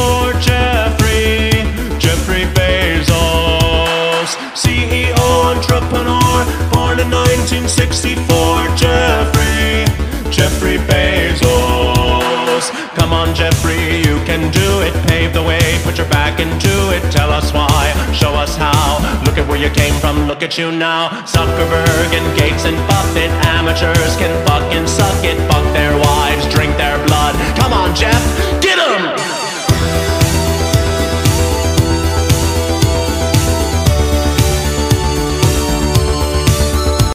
for Jeffrey Bezos, CEO, entrepreneur, born in 1964. Jeffrey Bezos. Come on, Jeffrey, you can do it. Pave the way, put your back into it. Tell us why, show us how. Look at where you came from, look at you now. Zuckerberg and Gates and Buffett, amateurs can fucking